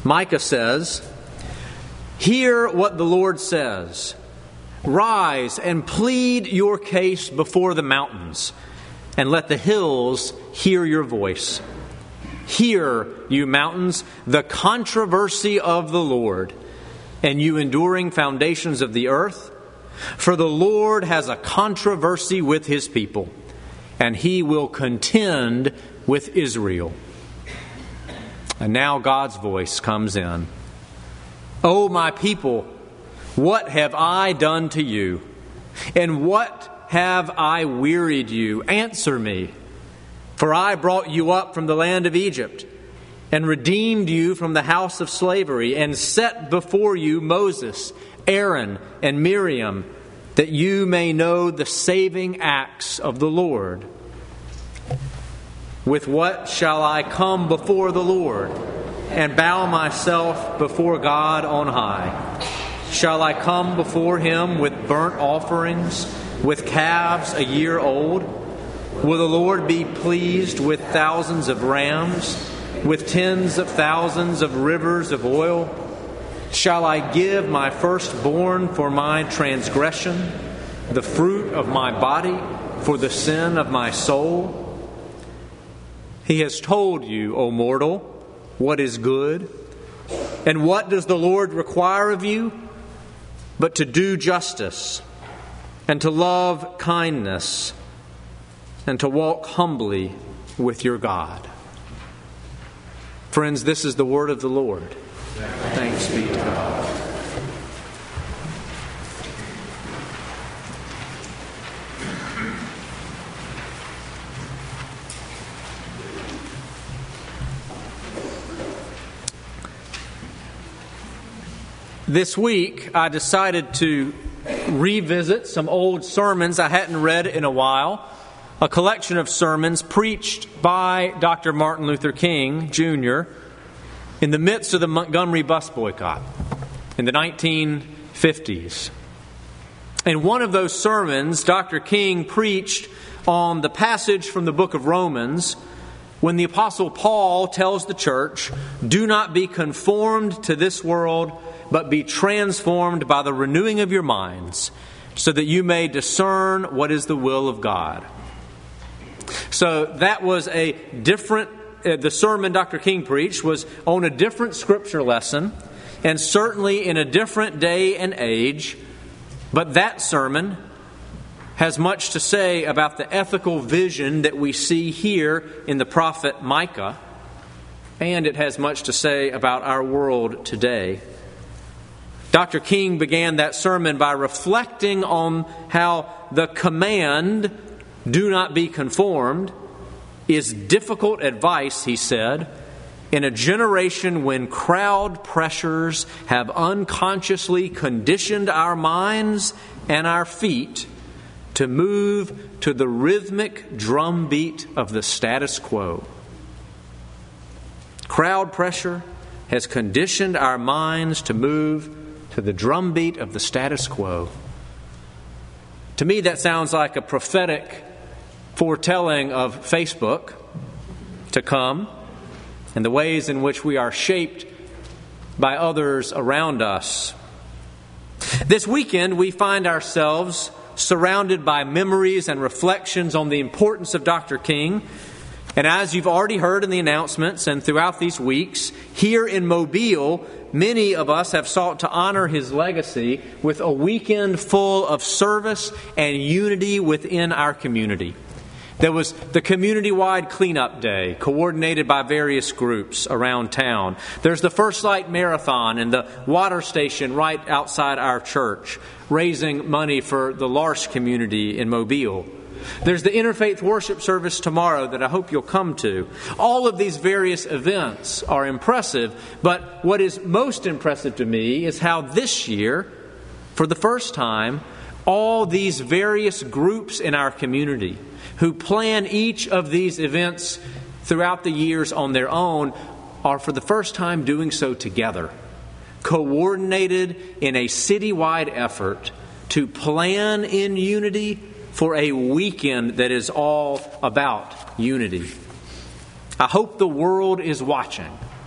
Micah says, "Hear what the Lord says. Rise and plead your case before the mountains, and let the hills hear your voice. Hear, you mountains, the controversy of the Lord, and you enduring foundations of the earth. For the Lord has a controversy with His people, and He will contend with Israel." And now God's voice comes in. "O my people, what have I done to you? And what have I wearied you? Answer me. For I brought you up from the land of Egypt, and redeemed you from the house of slavery, and set before you Moses, Aaron, and Miriam, that you may know the saving acts of the Lord. With what shall I come before the Lord, and bow myself before God on high? Shall I come before Him with burnt offerings, with calves a year old? Will the Lord be pleased with thousands of rams, with tens of thousands of rivers of oil? Shall I give my firstborn for my transgression, the fruit of my body for the sin of my soul? He has told you, O mortal, what is good. And what does the Lord require of you? But to do justice, and to love kindness, and to walk humbly with your God." Friends, this is the word of the Lord. Thanks be to God. This week, I decided to revisit some old sermons I hadn't read in a while. A collection of sermons preached by Dr. Martin Luther King, Jr. in the midst of the Montgomery bus boycott in the 1950s. In one of those sermons, Dr. King preached on the passage from the book of Romans when the Apostle Paul tells the church, "Do not be conformed to this world, but be transformed by the renewing of your minds, so that you may discern what is the will of God." So that was a different, the sermon Dr. King preached was on a different scripture lesson, and certainly in a different day and age. But that sermon has much to say about the ethical vision that we see here in the prophet Micah, and it has much to say about our world today. Dr. King began that sermon by reflecting on how the command, "Do not be conformed," is difficult advice, he said, in a generation when crowd pressures have unconsciously conditioned our minds and our feet to move to the rhythmic drumbeat of the status quo. Crowd pressure has conditioned our minds to move to the drumbeat of the status quo. To me, that sounds like a prophetic foretelling of Facebook to come and the ways in which we are shaped by others around us. This weekend, we find ourselves surrounded by memories and reflections on the importance of Dr. King. And as you've already heard in the announcements and throughout these weeks, here in Mobile, many of us have sought to honor his legacy with a weekend full of service and unity within our community. There was the community-wide cleanup day, coordinated by various groups around town. There's the First Light Marathon and the water station right outside our church, raising money for the L'Arche community in Mobile. There's the Interfaith Worship Service tomorrow that I hope you'll come to. All of these various events are impressive, but what is most impressive to me is how this year, for the first time, all these various groups in our community who plan each of these events throughout the years on their own are for the first time doing so together, coordinated in a citywide effort to plan in unity for a weekend that is all about unity. I hope the world is watching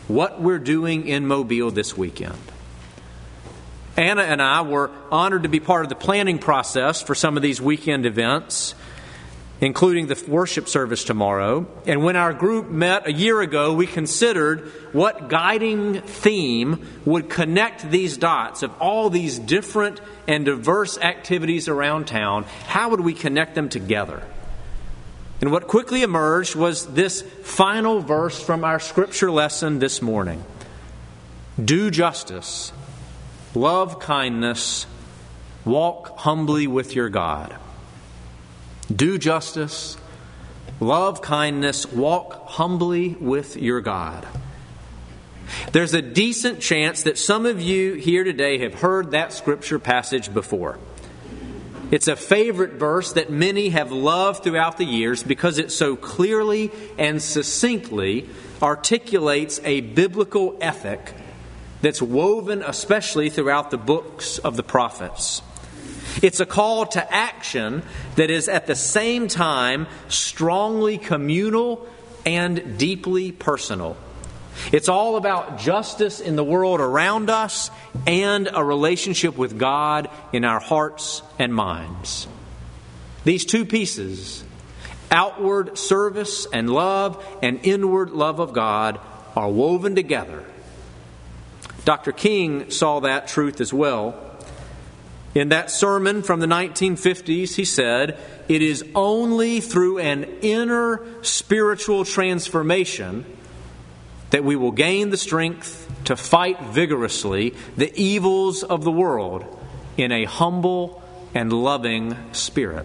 what we're doing in Mobile this weekend. Anna and I were honored to be part of the planning process for some of these weekend events, including the worship service tomorrow. And when our group met a year ago, we considered what guiding theme would connect these dots of all these different and diverse activities around town. How would we connect them together? And what quickly emerged was this final verse from our scripture lesson this morning. Do justice, love kindness, walk humbly with your God. Do justice, love kindness, walk humbly with your God. There's a decent chance that some of you here today have heard that scripture passage before. It's a favorite verse that many have loved throughout the years because it so clearly and succinctly articulates a biblical ethic that's woven especially throughout the books of the prophets. It's a call to action that is at the same time strongly communal and deeply personal. It's all about justice in the world around us and a relationship with God in our hearts and minds. These two pieces, outward service and love and inward love of God, are woven together. Dr. King saw that truth as well. In that sermon from the 1950s, he said, "It is only through an inner spiritual transformation that we will gain the strength to fight vigorously the evils of the world in a humble and loving spirit."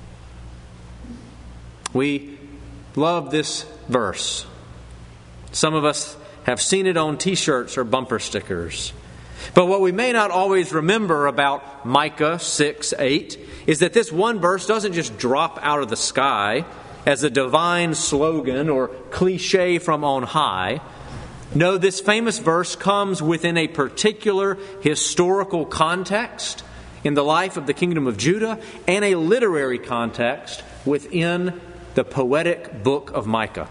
We love this verse. Some of us have seen it on t-shirts or bumper stickers. But what we may not always remember about Micah 6:8 is that this one verse doesn't just drop out of the sky as a divine slogan or cliche from on high. No, this famous verse comes within a particular historical context in the life of the kingdom of Judah and a literary context within the poetic book of Micah.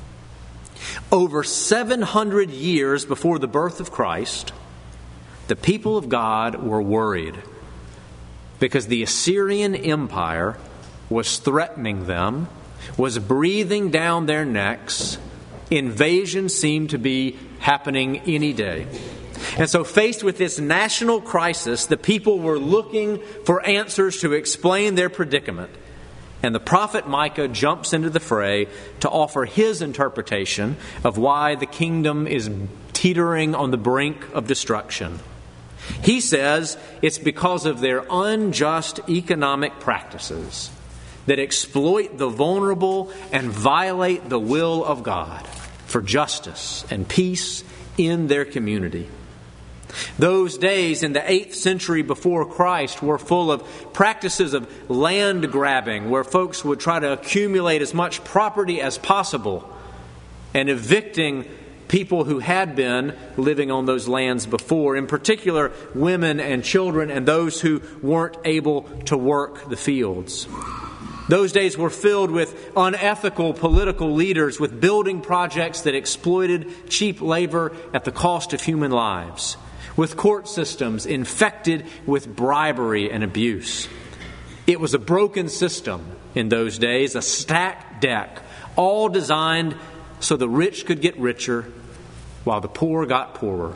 Over 700 years before the birth of Christ, the people of God were worried because the Assyrian Empire was threatening them, was breathing down their necks. Invasion seemed to be happening any day. And so faced with this national crisis, the people were looking for answers to explain their predicament. And the prophet Micah jumps into the fray to offer his interpretation of why the kingdom is teetering on the brink of destruction. He says it's because of their unjust economic practices that exploit the vulnerable and violate the will of God for justice and peace in their community. Those days in the 8th century before Christ were full of practices of land grabbing, where folks would try to accumulate as much property as possible and evicting people who had been living on those lands before, in particular women and children and those who weren't able to work the fields. Those days were filled with unethical political leaders with building projects that exploited cheap labor at the cost of human lives, with court systems infected with bribery and abuse. It was a broken system in those days, a stacked deck, all designed so the rich could get richer while the poor got poorer.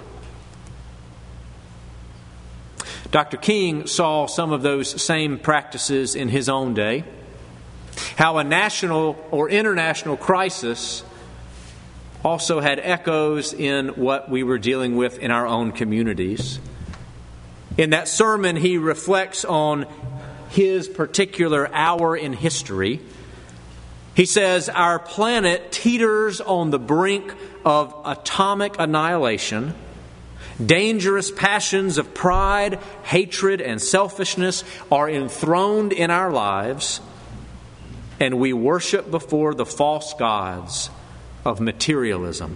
Dr. King saw some of those same practices in his own day. How a national or international crisis also had echoes in what we were dealing with in our own communities. In that sermon, he reflects on his particular hour in history. He says, "Our planet teeters on the brink of atomic annihilation. Dangerous passions of pride, hatred, and selfishness are enthroned in our lives, and we worship before the false gods of materialism."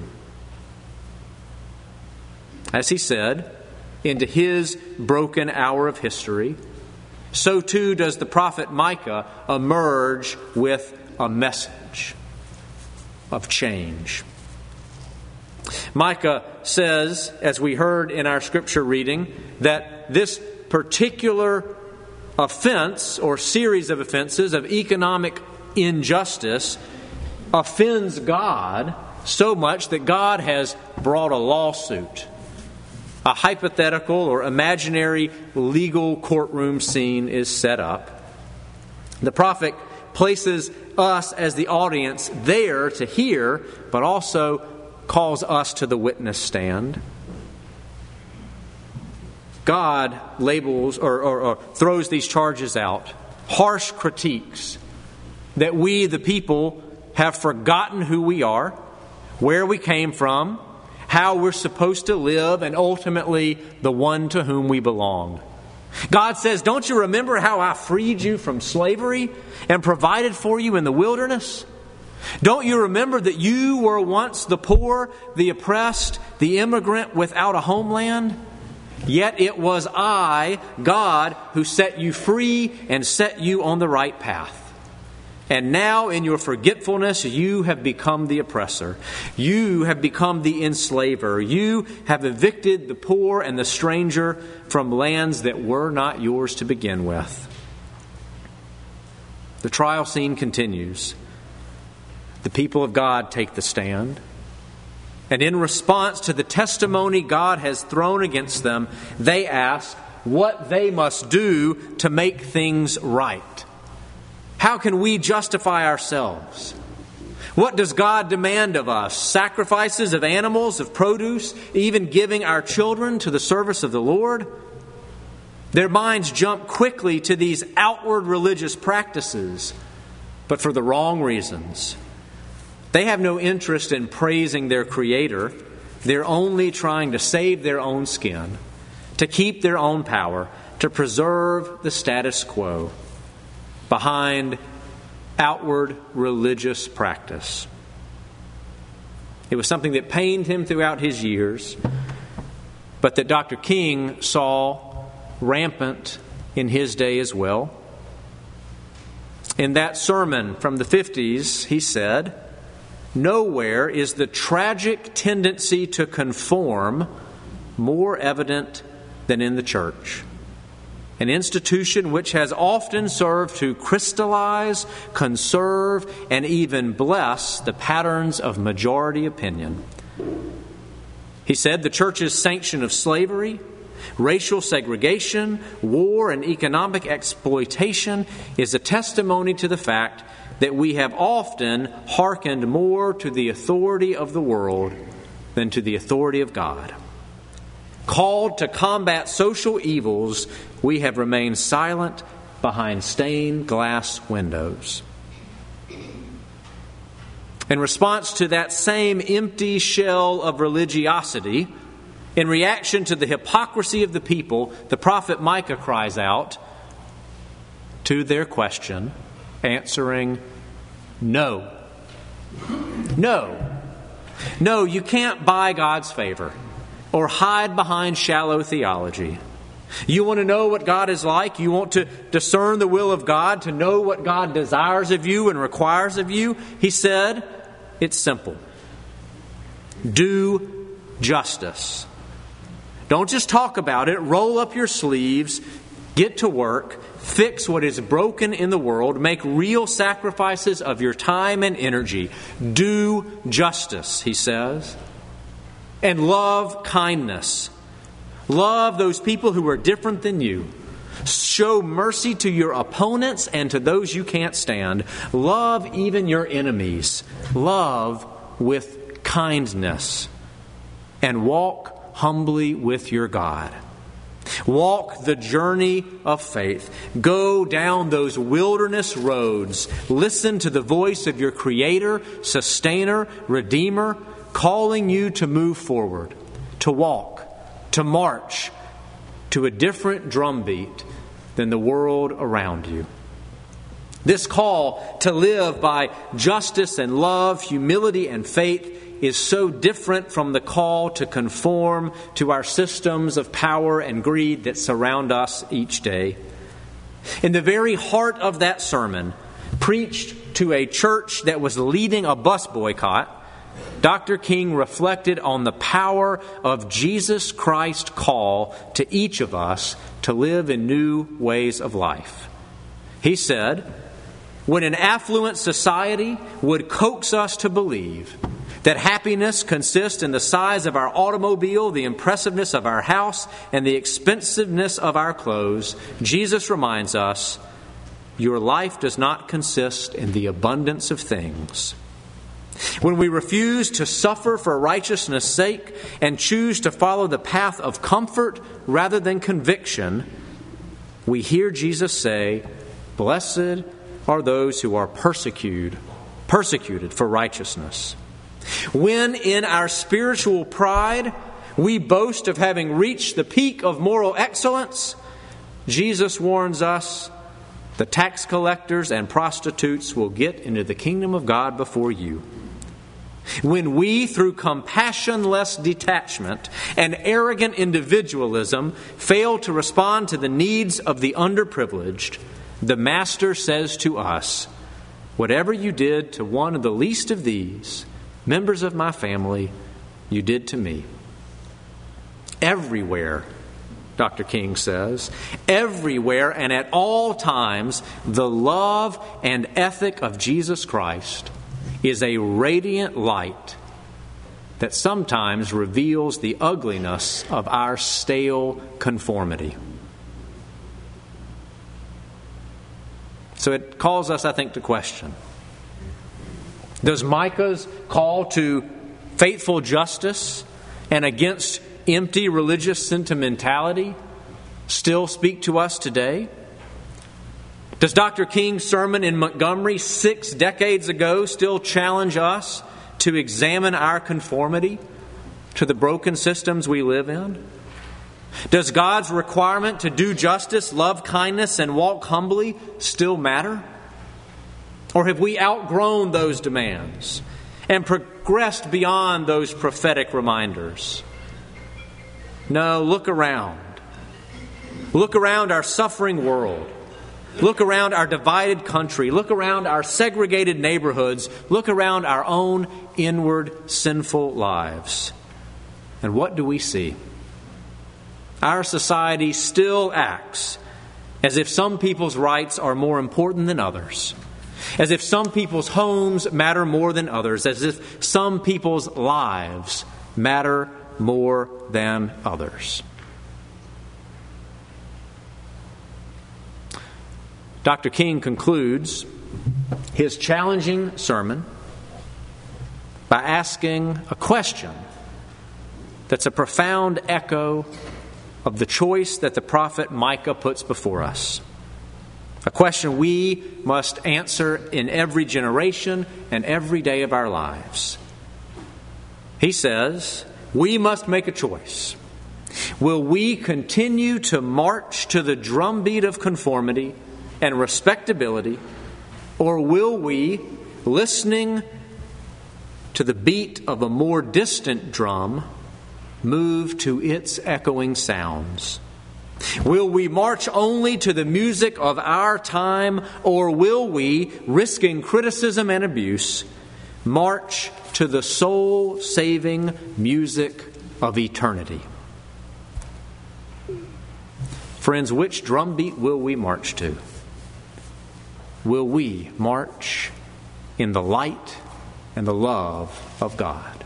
As he said, into his broken hour of history, so too does the prophet Micah emerge with a message of change. Micah says, as we heard in our scripture reading, that this particular offense or series of offenses of economic injustice offends God so much that God has brought a lawsuit. A hypothetical or imaginary legal courtroom scene is set up. The prophet places us as the audience there to hear, but also calls us to the witness stand. God labels or throws these charges out, harsh critiques that we, the people, have forgotten who we are, where we came from, how we're supposed to live, and ultimately the one to whom we belong. God says, don't you remember how I freed you from slavery and provided for you in the wilderness? Don't you remember that you were once the poor, the oppressed, the immigrant without a homeland? Yet it was I, God, who set you free and set you on the right path. And now in your forgetfulness, you have become the oppressor. You have become the enslaver. You have evicted the poor and the stranger from lands that were not yours to begin with. The trial scene continues. The people of God take the stand. And in response to the testimony God has thrown against them, they ask what they must do to make things right. How can we justify ourselves? What does God demand of us? Sacrifices of animals, of produce, even giving our children to the service of the Lord? Their minds jump quickly to these outward religious practices, but for the wrong reasons. They have no interest in praising their Creator. They're only trying to save their own skin, to keep their own power, to preserve the status quo behind outward religious practice. It was something that pained him throughout his years, but that Dr. King saw rampant in his day as well. In that sermon from the 50s, he said, "Nowhere is the tragic tendency to conform more evident than in the church. An institution which has often served to crystallize, conserve, and even bless the patterns of majority opinion." He said the church's sanction of slavery, racial segregation, war, and economic exploitation is a testimony to the fact that we have often hearkened more to the authority of the world than to the authority of God. Called to combat social evils, we have remained silent behind stained glass windows. In response to that same empty shell of religiosity, in reaction to the hypocrisy of the people, the prophet Micah cries out to their question, answering, "No. No. No, you can't buy God's favor or hide behind shallow theology. You want to know what God is like? You want to discern the will of God, to know what God desires of you and requires of you?" He said, it's simple. Do justice. Don't just talk about it. Roll up your sleeves. Get to work. Fix what is broken in the world. Make real sacrifices of your time and energy. Do justice, he says. And love kindness. Love those people who are different than you. Show mercy to your opponents and to those you can't stand. Love even your enemies. Love with kindness. And walk humbly with your God. Walk the journey of faith. Go down those wilderness roads. Listen to the voice of your Creator, Sustainer, Redeemer, calling you to move forward, to walk, to march to a different drumbeat than the world around you. This call to live by justice and love, humility and faith is so different from the call to conform to our systems of power and greed that surround us each day. In the very heart of that sermon, preached to a church that was leading a bus boycott, Dr. King reflected on the power of Jesus Christ's call to each of us to live in new ways of life. He said, when an affluent society would coax us to believe that happiness consists in the size of our automobile, the impressiveness of our house, and the expensiveness of our clothes, Jesus reminds us, your life does not consist in the abundance of things. When we refuse to suffer for righteousness' sake and choose to follow the path of comfort rather than conviction, we hear Jesus say, blessed are those who are persecuted for righteousness. When in our spiritual pride we boast of having reached the peak of moral excellence, Jesus warns us, the tax collectors and prostitutes will get into the kingdom of God before you. When we, through compassionless detachment and arrogant individualism, fail to respond to the needs of the underprivileged, the Master says to us, whatever you did to one of the least of these, members of my family, you did to me. Everywhere, Dr. King says, everywhere and at all times, the love and ethic of Jesus Christ is a radiant light that sometimes reveals the ugliness of our stale conformity. So it calls us, I think, to question. Does Micah's call to faithful justice and against empty religious sentimentality still speak to us today? Does Dr. King's sermon in Montgomery 6 decades ago still challenge us to examine our conformity to the broken systems we live in? Does God's requirement to do justice, love kindness, and walk humbly still matter? Or have we outgrown those demands and progressed beyond those prophetic reminders? No, look around. Look around our suffering world. Look around our divided country. Look around our segregated neighborhoods. Look around our own inward sinful lives. And what do we see? Our society still acts as if some people's rights are more important than others. As if some people's homes matter more than others. As if some people's lives matter more than others. Dr. King concludes his challenging sermon by asking a question that's a profound echo of the choice that the prophet Micah puts before us. A question we must answer in every generation and every day of our lives. He says, we must make a choice. Will we continue to march to the drumbeat of conformity and respectability, or will we, listening to the beat of a more distant drum, move to its echoing sounds? Will we march only to the music of our time, or will we, risking criticism and abuse, march to the soul-saving music of eternity? Friends, which drumbeat will we march to? Will we march in the light and the love of God?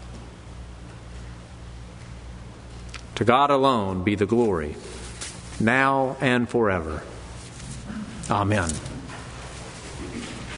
To God alone be the glory, now and forever. Amen.